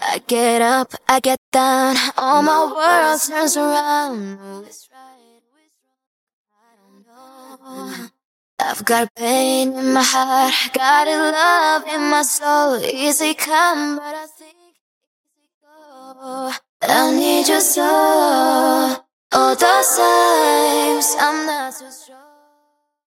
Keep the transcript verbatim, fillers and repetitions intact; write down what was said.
I get up, I get down, all my world turns around. Who is right, who is wrong, I don't know. I've got pain in my heart, got a love in my soul. Easy come, but I think easy go. I need you so. All those times I'm not too strong.